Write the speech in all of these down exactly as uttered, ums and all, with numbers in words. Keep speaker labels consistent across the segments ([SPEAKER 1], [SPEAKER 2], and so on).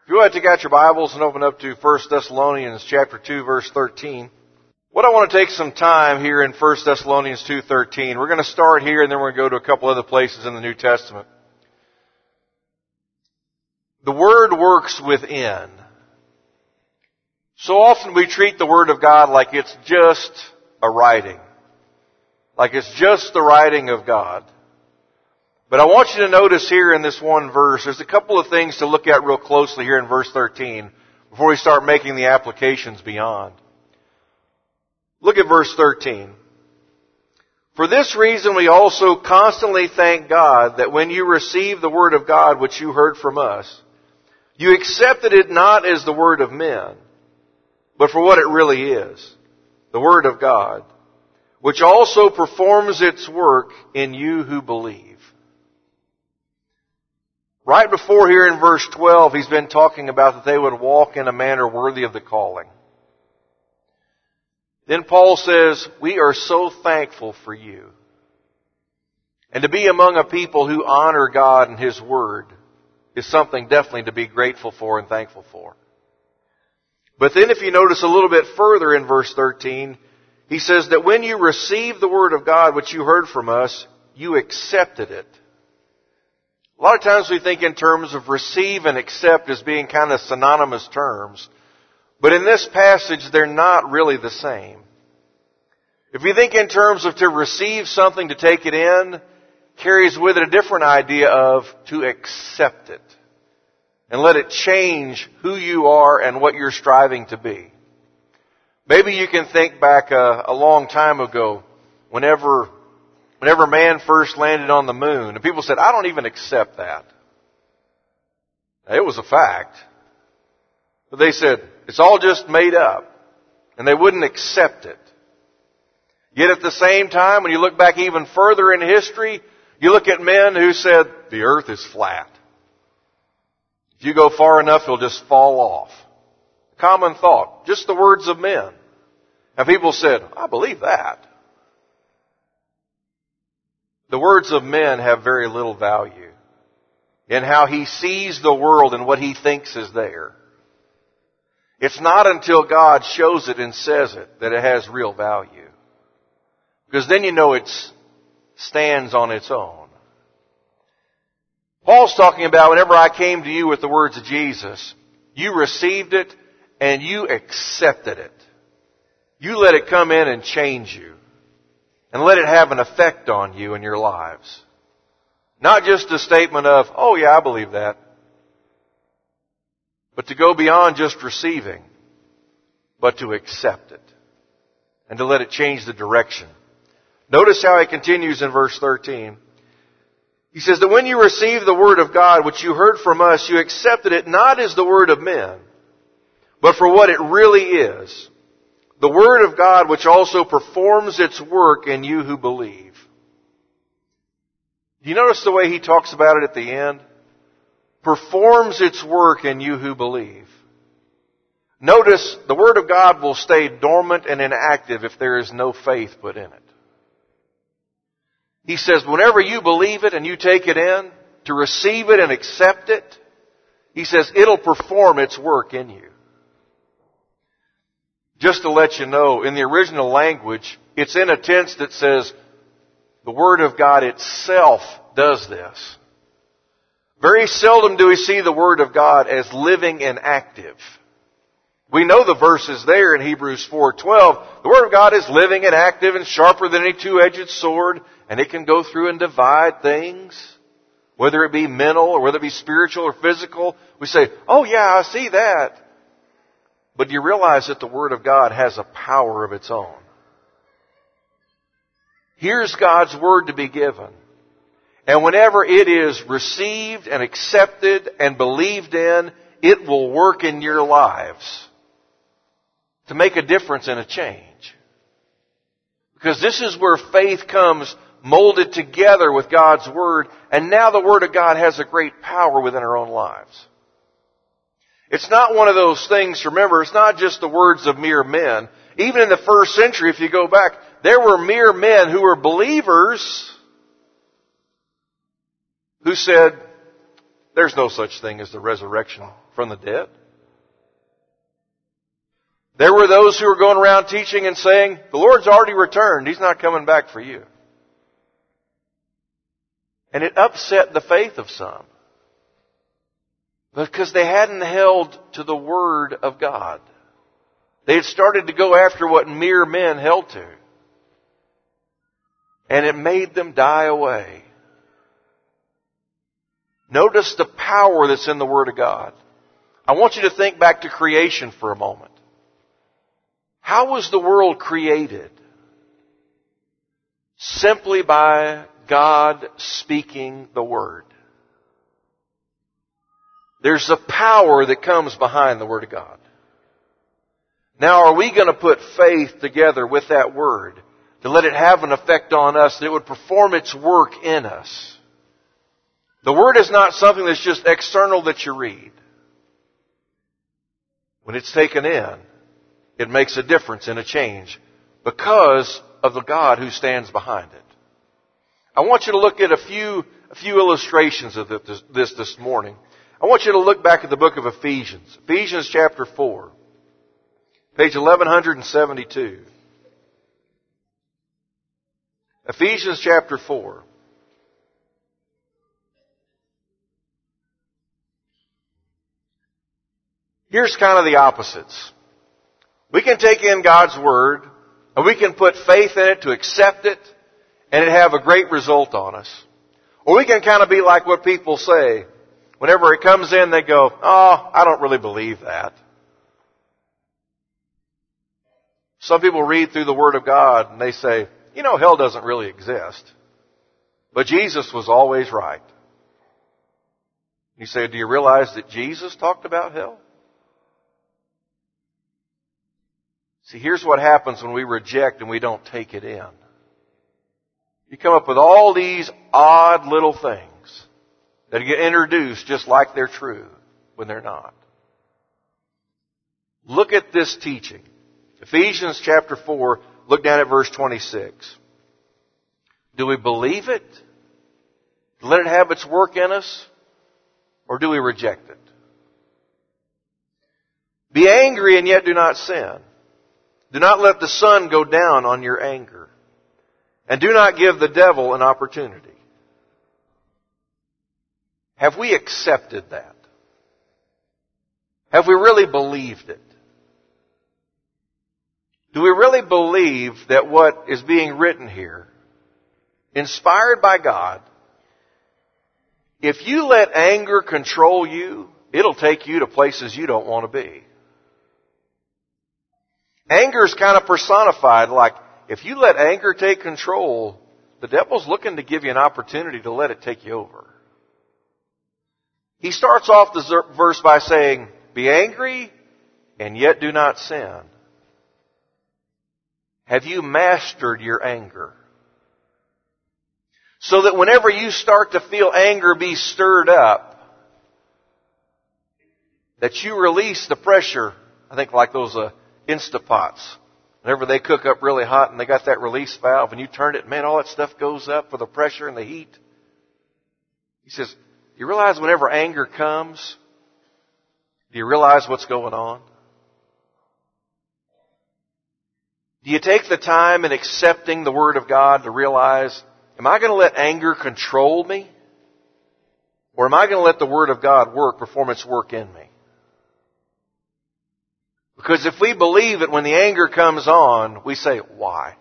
[SPEAKER 1] If you want to take out your Bibles and open up to First Thessalonians chapter two, verse thirteen. What I want to take some time here in First Thessalonians two thirteen. We're going to start here and then we're going to go to a couple other places in the New Testament. The Word works within. So often we treat the Word of God like it's just a writing. Like it's just the writing of God. But I want you to notice here in this one verse, there's a couple of things to look at real closely here in verse thirteen before we start making the applications beyond. Look at verse thirteen. For this reason we also constantly thank God that when you received the Word of God which you heard from us, you accepted it not as the word of men, but for what it really is, the Word of God, which also performs its work in you who believe. Right before here in verse twelve, he's been talking about that they would walk in a manner worthy of the calling. Then Paul says, we are so thankful for you. And to be among a people who honor God and His Word is something definitely to be grateful for and thankful for. But then if you notice a little bit further in verse thirteen, he says that when you received the Word of God which you heard from us, you accepted it. A lot of times we think in terms of receive and accept as being kind of synonymous terms. But in this passage, they're not really the same. If you think in terms of to receive something, to take it in, carries with it a different idea of to accept it. And let it change who you are and what you're striving to be. Maybe you can think back a, a long time ago, whenever... Whenever man first landed on the moon, and people said, I don't even accept that. It was a fact. But they said, it's all just made up. And they wouldn't accept it. Yet at the same time, when you look back even further in history, you look at men who said, the earth is flat. If you go far enough, it'll just fall off. Common thought. Just the words of men. And people said, I believe that. The words of men have very little value in how he sees the world and what he thinks is there. It's not until God shows it and says it that it has real value. Because then you know it stands on its own. Paul's talking about whenever I came to you with the words of Jesus, you received it and you accepted it. You let it come in and change you. And let it have an effect on you and your lives. Not just a statement of, oh yeah, I believe that. But to go beyond just receiving, but to accept it. And to let it change the direction. Notice how he continues in verse thirteen. He says that when you received the Word of God, which you heard from us, you accepted it not as the word of men, but for what it really is. The Word of God, which also performs its work in you who believe. Do you notice the way he talks about it at the end? Performs its work in you who believe. Notice the Word of God will stay dormant and inactive if there is no faith put in it. He says whenever you believe it and you take it in, to receive it and accept it, he says it'll perform its work in you. Just to let you know, in the original language, it's in a tense that says, the Word of God itself does this. Very seldom do we see the Word of God as living and active. We know the verse is there in Hebrews four twelve. The Word of God is living and active and sharper than any two-edged sword, and it can go through and divide things, whether it be mental or whether it be spiritual or physical. We say, oh yeah, I see that. But do you realize that the Word of God has a power of its own? Here's God's Word to be given. And whenever it is received and accepted and believed in, it will work in your lives to make a difference and a change. Because this is where faith comes molded together with God's Word, and now the Word of God has a great power within our own lives. It's not one of those things, remember, it's not just the words of mere men. Even in the first century, if you go back, there were mere men who were believers who said, There's no such thing as the resurrection from the dead. There were those who were going around teaching and saying, the Lord's already returned. He's not coming back for you. And it upset the faith of some. Because they hadn't held to the Word of God. They had started to go after what mere men held to. And it made them die away. Notice the power that's in the Word of God. I want you to think back to creation for a moment. How was the world created? Simply by God speaking the Word. There's a power that comes behind the Word of God. Now, are we going to put faith together with that Word to let it have an effect on us, that it would perform its work in us? The Word is not something that's just external that you read. When it's taken in, it makes a difference and a change because of the God who stands behind it. I want you to look at a few, a few illustrations of this, this this morning. I want you to look back at the book of Ephesians. Ephesians chapter four. Page eleven seventy-two. Ephesians chapter four. Here's kind of the opposites. We can take in God's Word, and we can put faith in it to accept it, and it have a great result on us. Or we can kind of be like what people say. Whenever it comes in, they go, oh, I don't really believe that. Some people read through the Word of God, and they say, you know, hell doesn't really exist. But Jesus was always right. You say, do you realize that Jesus talked about hell? See, here's what happens when we reject and we don't take it in. You come up with all these odd little things that get introduced just like they're true when they're not. Look at this teaching. Ephesians chapter four, look down at verse twenty-six. Do we believe it? Let it have its work in us? Or do we reject it? Be angry and yet do not sin. Do not let the sun go down on your anger. And do not give the devil an opportunity. Have we accepted that? Have we really believed it? Do we really believe that what is being written here, inspired by God, if you let anger control you, it'll take you to places you don't want to be? Anger is kind of personified like, if you let anger take control, the devil's looking to give you an opportunity to let it take you over. He starts off the verse by saying, be angry and yet do not sin. Have you mastered your anger? So that whenever you start to feel anger be stirred up, that you release the pressure, I think like those uh, Instapots. Whenever they cook up really hot and they got that release valve and you turn it, man, all that stuff goes up for the pressure and the heat. He says, do you realize whenever anger comes, do you realize what's going on? Do you take the time in accepting the Word of God to realize, am I going to let anger control me? Or am I going to let the Word of God work, perform its work in me? Because if we believe it when the anger comes on, we say, why?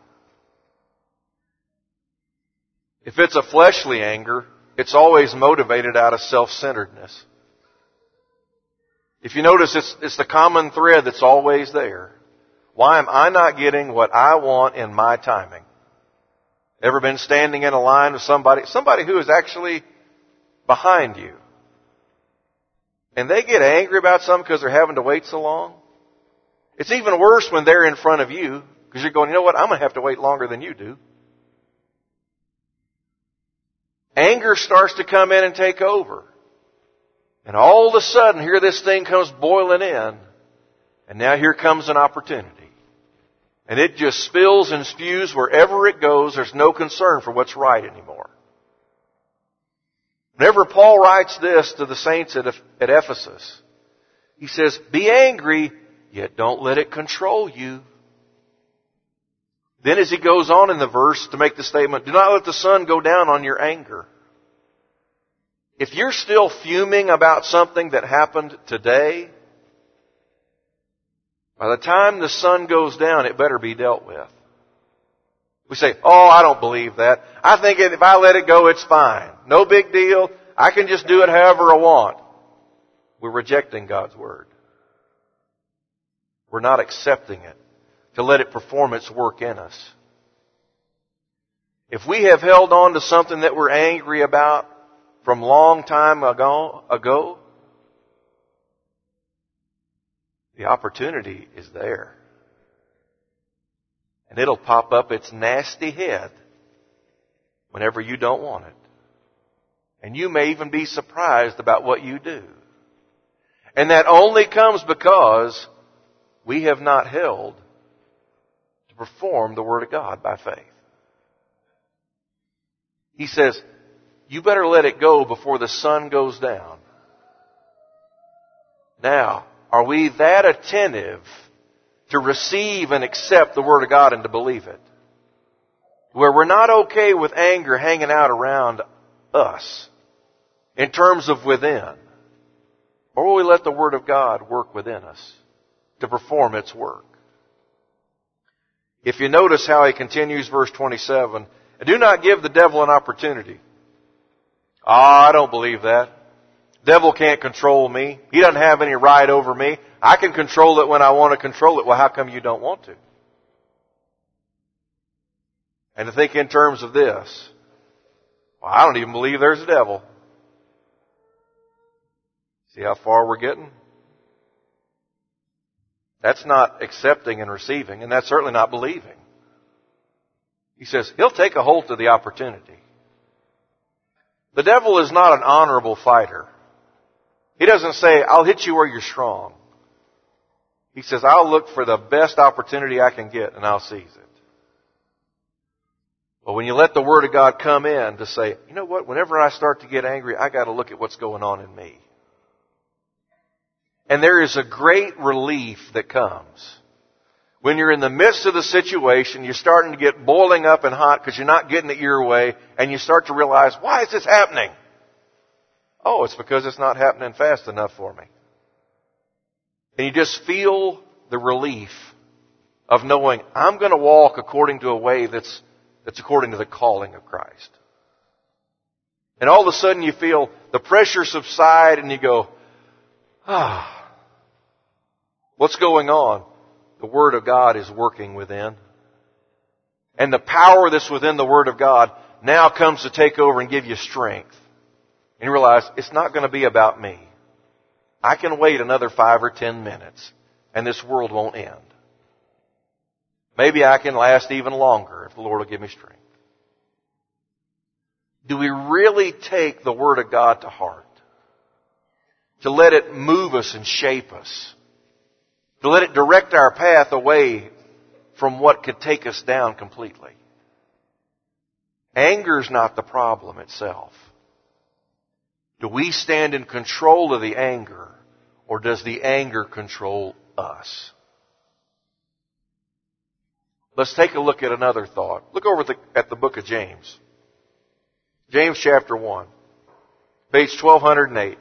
[SPEAKER 1] If it's a fleshly anger, it's always motivated out of self-centeredness. If you notice, it's, it's the common thread that's always there. Why am I not getting what I want in my timing? Ever been standing in a line with somebody, somebody who is actually behind you, and they get angry about something because they're having to wait so long? It's even worse when they're in front of you, because you're going, you know what, I'm going to have to wait longer than you do. Anger starts to come in and take over. And all of a sudden, here this thing comes boiling in, and now here comes an opportunity. And it just spills and spews wherever it goes. There's no concern for what's right anymore. Whenever Paul writes this to the saints at, at Ephesus, he says, be angry, yet don't let it control you. Then as he goes on in the verse to make the statement, do not let the sun go down on your anger. If you're still fuming about something that happened today, by the time the sun goes down, it better be dealt with. We say, oh, I don't believe that. I think if I let it go, it's fine. No big deal. I can just do it however I want. We're rejecting God's Word. We're not accepting it to let it perform its work in us. If we have held on to something that we're angry about from long time ago, ago, the opportunity is there. And it'll pop up its nasty head whenever you don't want it. And you may even be surprised about what you do. And that only comes because we have not held to perform the Word of God by faith. He says, you better let it go before the sun goes down. Now, are we that attentive to receive and accept the Word of God and to believe it? Where we're not okay with anger hanging out around us in terms of within. Or will we let the Word of God work within us to perform its work? If you notice how he continues verse twenty-seven, do not give the devil an opportunity. Ah, I don't believe that. Devil can't control me. He doesn't have any right over me. I can control it when I want to control it. Well, how come you don't want to? And to think in terms of this, well, I don't even believe there's a devil. See how far we're getting? That's not accepting and receiving, and that's certainly not believing. He says, he'll take a hold of the opportunity. The devil is not an honorable fighter. He doesn't say, I'll hit you where you're strong. He says, I'll look for the best opportunity I can get and I'll seize it. But when you let the Word of God come in to say, you know what, whenever I start to get angry, I got to look at what's going on in me. And there is a great relief that comes. When you're in the midst of the situation, you're starting to get boiling up and hot because you're not getting it your way, and you start to realize, why is this happening? Oh, it's because it's not happening fast enough for me. And you just feel the relief of knowing I'm going to walk according to a way that's, that's according to the calling of Christ. And all of a sudden you feel the pressure subside and you go, ah, what's going on? The Word of God is working within. And the power that's within the Word of God now comes to take over and give you strength. And you realize it's not going to be about me. I can wait another five or ten minutes and this world won't end. Maybe I can last even longer if the Lord will give me strength. Do we really take the Word of God to heart? To let it move us and shape us? To let it direct our path away from what could take us down completely? Anger is not the problem itself. Do we stand in control of the anger, or does the anger control us? Let's take a look at another thought. Look over the, at the book of James. James chapter one, page twelve oh eight.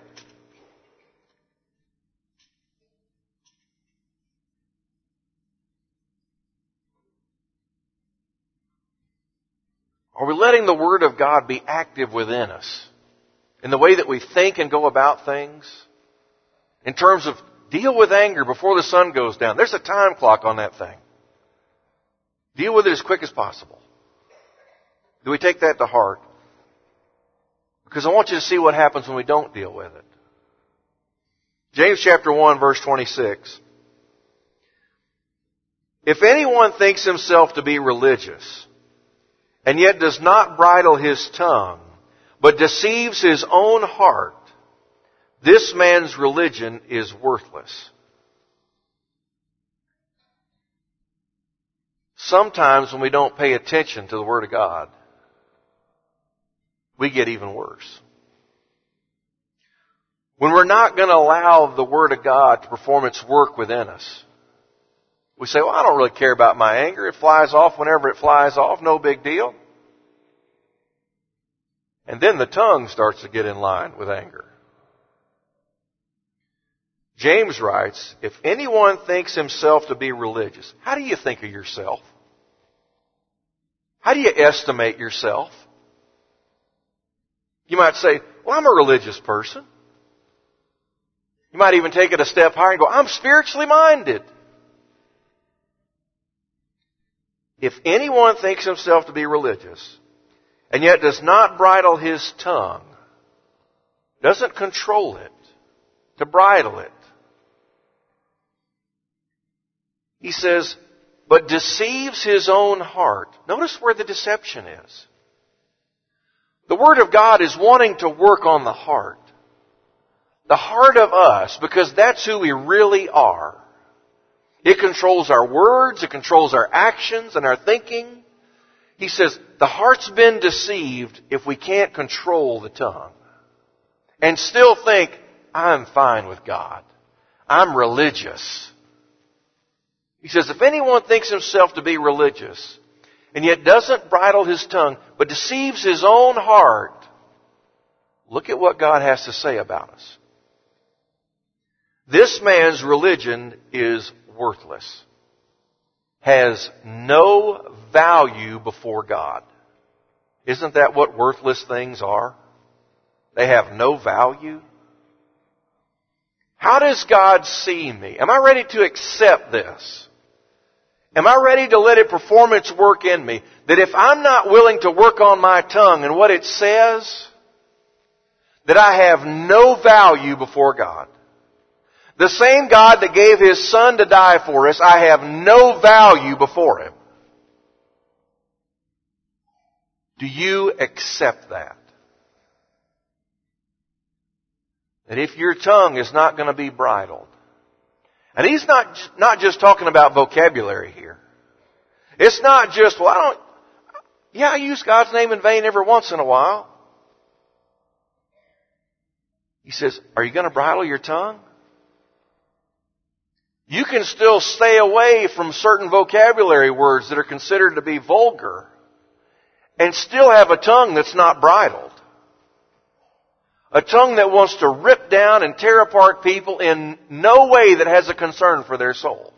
[SPEAKER 1] Are we letting the Word of God be active within us? In the way that we think and go about things? In terms of deal with anger before the sun goes down. There's a time clock on that thing. Deal with it as quick as possible. Do we take that to heart? Because I want you to see what happens when we don't deal with it. James chapter one, verse twenty-six. If anyone thinks himself to be religious, and yet does not bridle his tongue, but deceives his own heart, this man's religion is worthless. Sometimes when we don't pay attention to the Word of God, we get even worse. When we're not going to allow the Word of God to perform its work within us. We say, well, I don't really care about my anger. It flies off whenever it flies off. No big deal. And then the tongue starts to get in line with anger. James writes, if anyone thinks himself to be religious, how do you think of yourself? How do you estimate yourself? You might say, well, I'm a religious person. You might even take it a step higher and go, I'm spiritually minded. If anyone thinks himself to be religious, and yet does not bridle his tongue, doesn't control it, to bridle it, he says, but deceives his own heart. Notice where the deception is. The Word of God is wanting to work on the heart. The heart of us, because that's who we really are. It controls our words, it controls our actions and our thinking. He says, the heart's been deceived if we can't control the tongue. And still think, I'm fine with God. I'm religious. He says, if anyone thinks himself to be religious, and yet doesn't bridle his tongue, but deceives his own heart, look at what God has to say about us. This man's religion is worthless, has no value before God. Isn't that what worthless things are? They have no value. How does God see me? Am I ready to accept this? Am I ready to let it perform its work in me? That if I'm not willing to work on my tongue and what it says, that I have no value before God. The same God that gave His Son to die for us, I have no value before Him. Do you accept that? That if your tongue is not going to be bridled, and He's not, not just talking about vocabulary here. It's not just, well, I don't, yeah, I use God's name in vain every once in a while. He says, are you going to bridle your tongue? You can still stay away from certain vocabulary words that are considered to be vulgar and still have a tongue that's not bridled. A tongue that wants to rip down and tear apart people in no way that has a concern for their soul.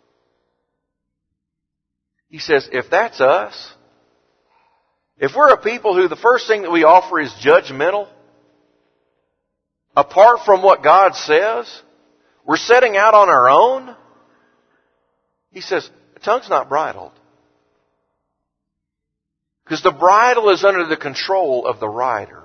[SPEAKER 1] He says, if that's us, if we're a people who the first thing that we offer is judgmental, apart from what God says, we're setting out on our own. He says, the tongue's not bridled. Because the bridle is under the control of the rider.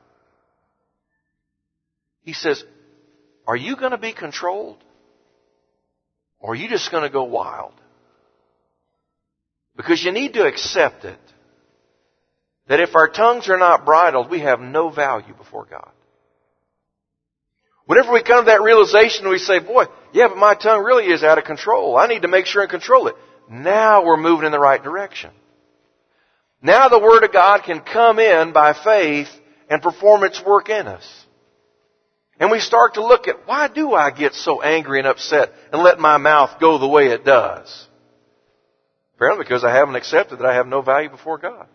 [SPEAKER 1] He says, are you going to be controlled? Or are you just going to go wild? Because you need to accept it. That if our tongues are not bridled, we have no value before God. Whenever we come to that realization, we say, boy, yeah, but my tongue really is out of control. I need to make sure and control it. Now we're moving in the right direction. Now the Word of God can come in by faith and perform its work in us. And we start to look at, why do I get so angry and upset and let my mouth go the way it does? Apparently because I haven't accepted that I have no value before God.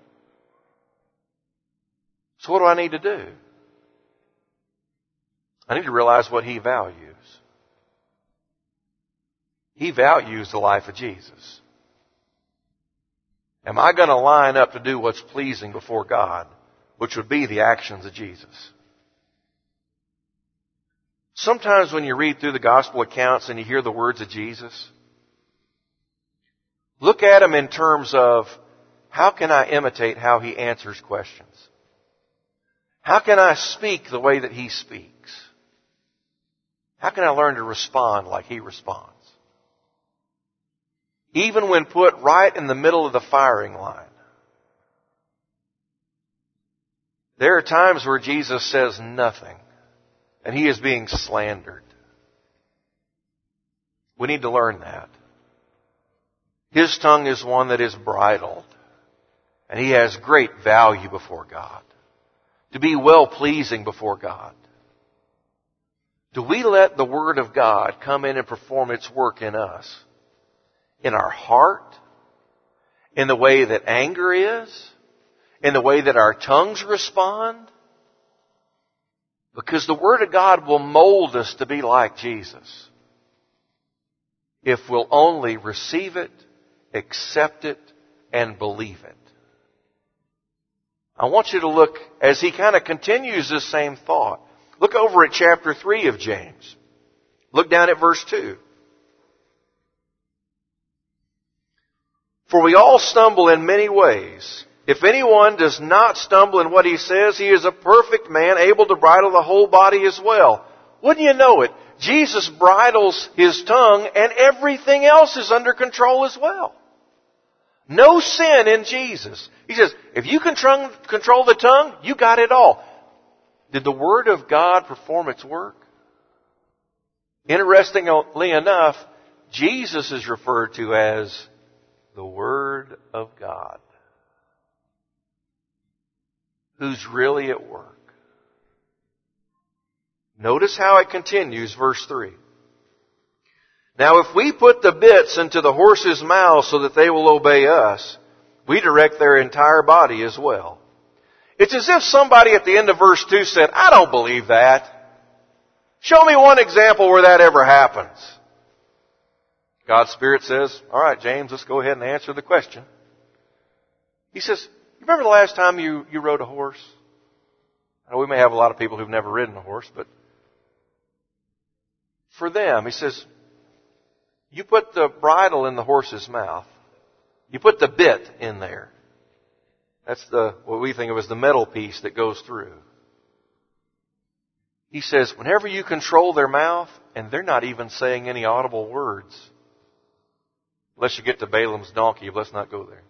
[SPEAKER 1] So what do I need to do? I need to realize what He values. He values the life of Jesus. Am I going to line up to do what's pleasing before God, which would be the actions of Jesus? Sometimes when you read through the gospel accounts and you hear the words of Jesus, look at them in terms of, how can I imitate how He answers questions? How can I speak the way that He speaks? How can I learn to respond like He responds? Even when put right in the middle of the firing line. There are times where Jesus says nothing, and He is being slandered. We need to learn that. His tongue is one that is bridled, and He has great value before God. To be well-pleasing before God. Do we let the Word of God come in and perform its work in us? In our heart? In the way that anger is? In the way that our tongues respond? Because the Word of God will mold us to be like Jesus. If we'll only receive it, accept it, and believe it. I want you to look, as he kind of continues this same thought, look over at chapter three of James. Look down at verse two. For we all stumble in many ways. If anyone does not stumble in what he says, he is a perfect man, able to bridle the whole body as well. Wouldn't you know it? Jesus bridles his tongue and everything else is under control as well. No sin in Jesus. He says, if you control, control the tongue, you got it all. Did the Word of God perform its work? Interestingly enough, Jesus is referred to as the Word of God, who's really at work. Notice how it continues, verse three. Now if we put the bits into the horses' mouths so that they will obey us, we direct their entire body as well. It's as if somebody at the end of verse two said, I don't believe that. Show me one example where that ever happens. God's Spirit says, all right, James, let's go ahead and answer the question. He says, you remember the last time you, you rode a horse? I know we may have a lot of people who've never ridden a horse, but for them, he says, you put the bridle in the horse's mouth. You put the bit in there. That's the what we think of as the metal piece that goes through. He says, whenever you control their mouth, and they're not even saying any audible words, unless you get to Balaam's donkey, but let's not go there.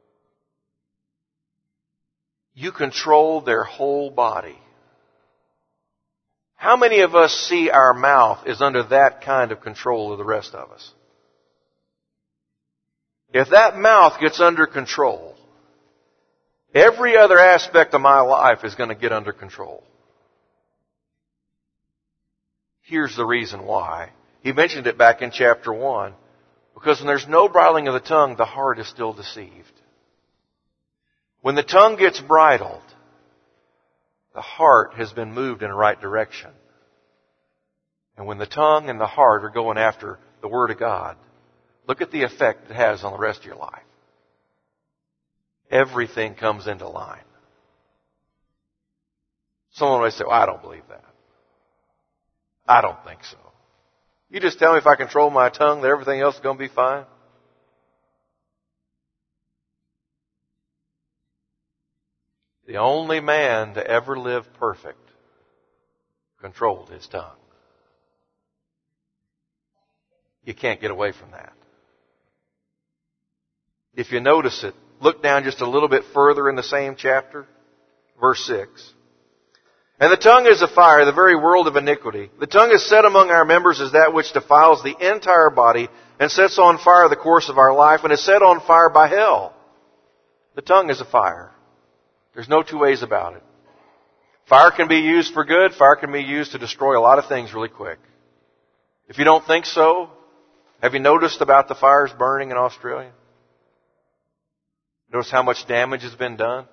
[SPEAKER 1] You control their whole body. How many of us see our mouth is under that kind of control of the rest of us? If that mouth gets under control, every other aspect of my life is going to get under control. Here's the reason why. He mentioned it back in chapter one. Because when there's no bridling of the tongue, the heart is still deceived. When the tongue gets bridled, the heart has been moved in the right direction. And when the tongue and the heart are going after the Word of God, look at the effect it has on the rest of your life. Everything comes into line. Someone may say, well, I don't believe that. I don't think so. You just tell me if I control my tongue that everything else is going to be fine? The only man to ever live perfect controlled his tongue. You can't get away from that. If you notice it, look down just a little bit further in the same chapter, verse six. And the tongue is a fire, the very world of iniquity. The tongue is set among our members as that which defiles the entire body and sets on fire the course of our life and is set on fire by hell. The tongue is a fire. There's no two ways about it. Fire can be used for good. Fire can be used to destroy a lot of things really quick. If you don't think so, have you noticed about the fires burning in Australia? Notice how much damage has been done?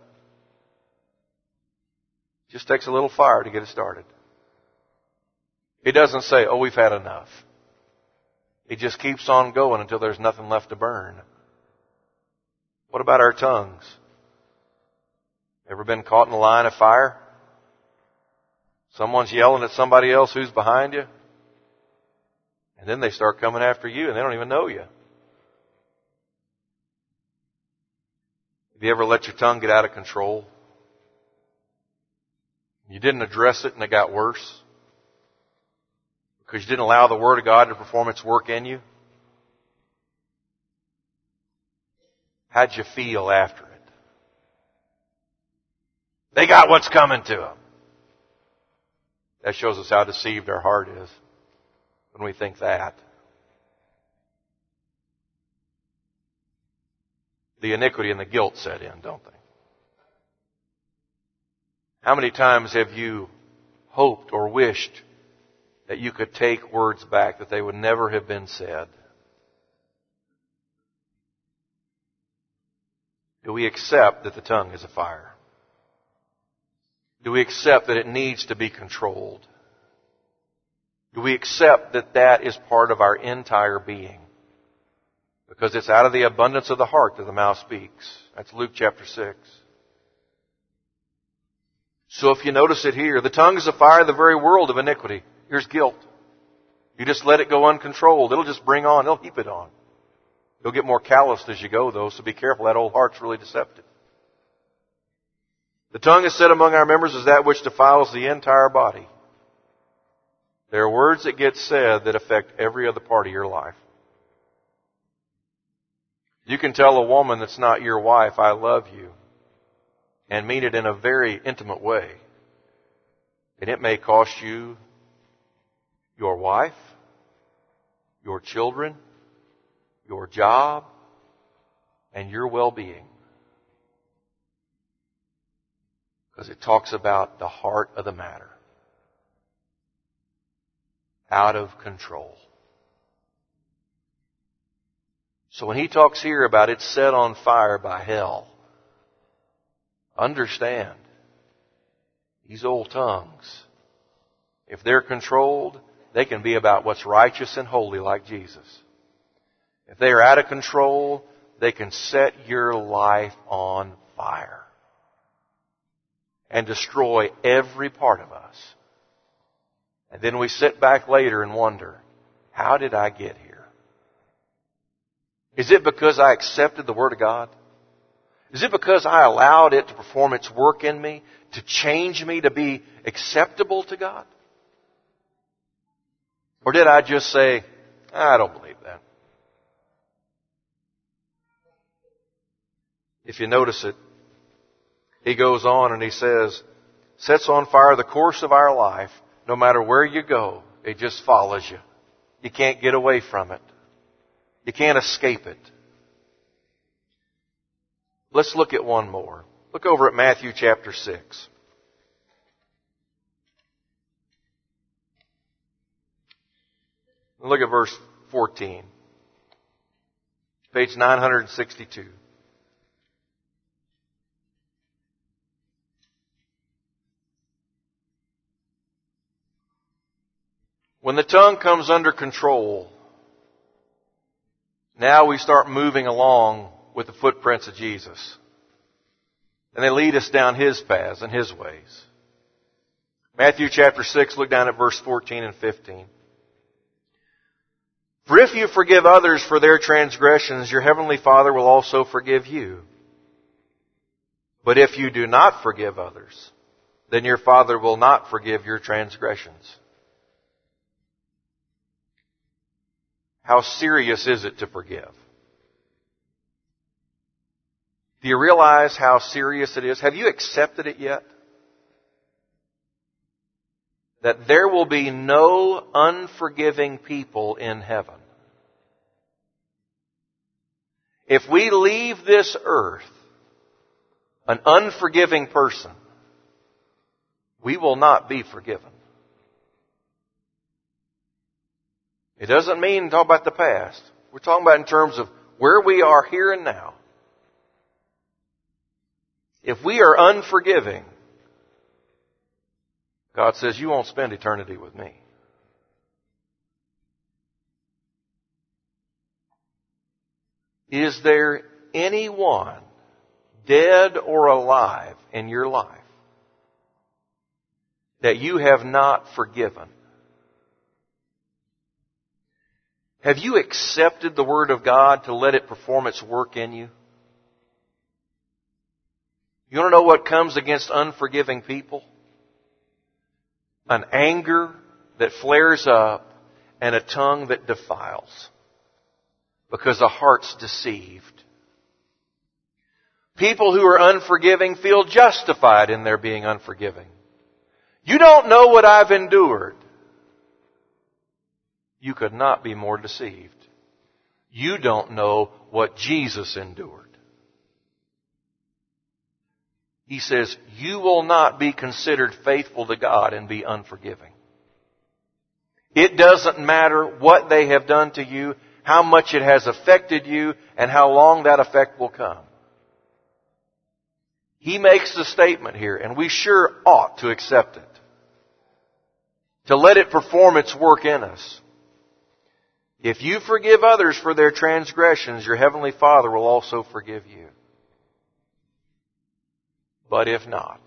[SPEAKER 1] Just takes a little fire to get it started. It doesn't say, oh, we've had enough. It just keeps on going until there's nothing left to burn. What about our tongues? Ever been caught in a line of fire? Someone's yelling at somebody else who's behind you. And then they start coming after you and they don't even know you. Have you ever let your tongue get out of control? You didn't address it and it got worse? Because you didn't allow the Word of God to perform its work in you? How'd you feel after it? They got what's coming to them. That shows us how deceived our heart is when we think that. The iniquity and the guilt set in, don't they? How many times have you hoped or wished that you could take words back, that they would never have been said? Do we accept that the tongue is a fire? Do we accept that it needs to be controlled? Do we accept that that is part of our entire being? Because it's out of the abundance of the heart that the mouth speaks. That's Luke chapter six. So if you notice it here, the tongue is a fire, the very world of iniquity. Here's guilt. You just let it go uncontrolled. It'll just bring on, it'll heap it on. You'll get more calloused as you go, though, so be careful. That old heart's really deceptive. The tongue is said among our members as that which defiles the entire body. There are words that get said that affect every other part of your life. You can tell a woman that's not your wife, I love you, and mean it in a very intimate way. And it may cost you your wife, your children, your job, and your well-being. Because it talks about the heart of the matter. Out of control. So when he talks here about it's set on fire by hell, understand, these old tongues, if they're controlled, they can be about what's righteous and holy like Jesus. If they are out of control, they can set your life on fire and destroy every part of us. And then we sit back later and wonder, how did I get here? Is it because I accepted the Word of God? Is it because I allowed it to perform its work in me, to change me to be acceptable to God? Or did I just say, I don't believe that? If you notice it, he goes on and he says, sets on fire the course of our life. No matter where you go, it just follows you. You can't get away from it. You can't escape it. Let's look at one more. Look over at Matthew chapter six. Look at verse fourteen. Page nine sixty-two. When the tongue comes under control, now we start moving along with the footprints of Jesus. And they lead us down His paths and His ways. Matthew chapter six, look down at verse fourteen and fifteen. For if you forgive others for their transgressions, your heavenly Father will also forgive you. But if you do not forgive others, then your Father will not forgive your transgressions. How serious is it to forgive? Do you realize how serious it is? Have you accepted it yet? That there will be no unforgiving people in heaven. If we leave this earth an unforgiving person, we will not be forgiven. It doesn't mean talk about the past. We're talking about in terms of where we are here and now. If we are unforgiving, God says, you won't spend eternity with me. Is there anyone, dead or alive, in your life that you have not forgiven? Have you accepted the Word of God to let it perform its work in you? You want to know what comes against unforgiving people? An anger that flares up and a tongue that defiles. Because the heart's deceived. People who are unforgiving feel justified in their being unforgiving. You don't know what I've endured. You could not be more deceived. You don't know what Jesus endured. He says, you will not be considered faithful to God and be unforgiving. It doesn't matter what they have done to you, how much it has affected you, and how long that effect will come. He makes the statement here, and we sure ought to accept it. To let it perform its work in us. If you forgive others for their transgressions, your heavenly Father will also forgive you. But if not,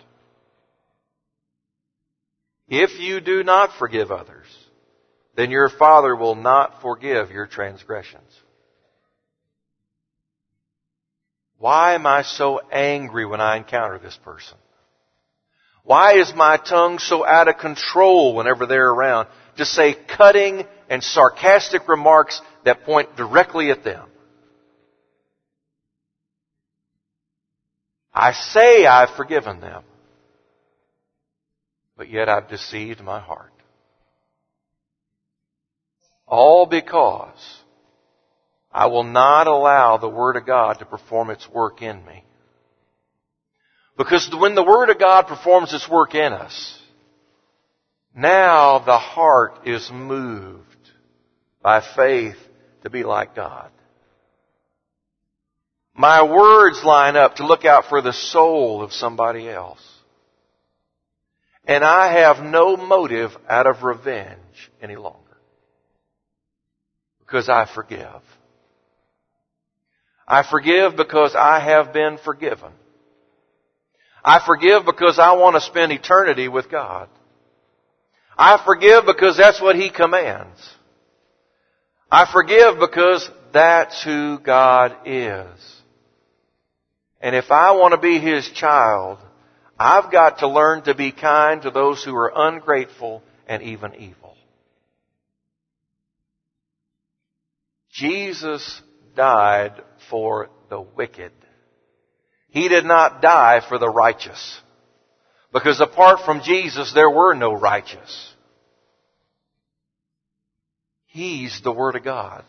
[SPEAKER 1] if you do not forgive others, then your Father will not forgive your transgressions. Why am I so angry when I encounter this person? Why is my tongue so out of control whenever they're around to say cutting and sarcastic remarks that point directly at them? I say I've forgiven them, but yet I've deceived my heart. All because I will not allow the Word of God to perform its work in me. Because when the Word of God performs its work in us, now the heart is moved by faith to be like God. My words line up to look out for the soul of somebody else. And I have no motive out of revenge any longer. Because I forgive. I forgive because I have been forgiven. I forgive because I want to spend eternity with God. I forgive because that's what He commands. I forgive because that's who God is. And if I want to be His child, I've got to learn to be kind to those who are ungrateful and even evil. Jesus died for the wicked. He did not die for the righteous. Because apart from Jesus, there were no righteous. He's the Word of God.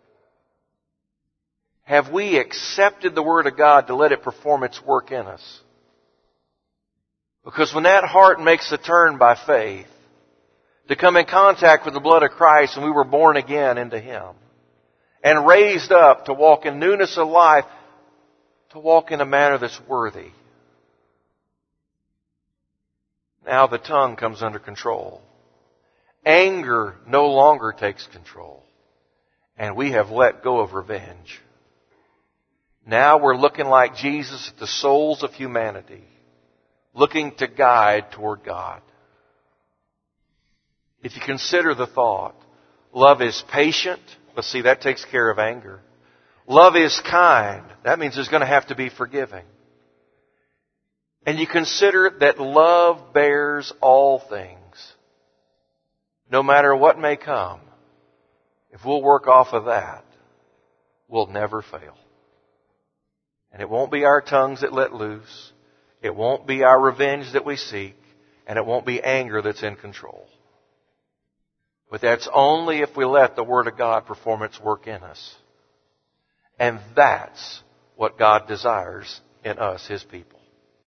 [SPEAKER 1] Have we accepted the Word of God to let it perform its work in us? Because when that heart makes a turn by faith, to come in contact with the blood of Christ, and we were born again into Him, and raised up to walk in newness of life, to walk in a manner that's worthy. Now the tongue comes under control. Anger no longer takes control. And we have let go of revenge. Now we're looking like Jesus at the souls of humanity, looking to guide toward God. If you consider the thought, love is patient. Let's see, that takes care of anger. Love is kind. That means there's going to have to be forgiving. And you consider that love bears all things. No matter what may come, if we'll work off of that, we'll never fail. And it won't be our tongues that let loose. It won't be our revenge that we seek. And it won't be anger that's in control. But that's only if we let the Word of God perform its work in us. And that's what God desires in us, His people.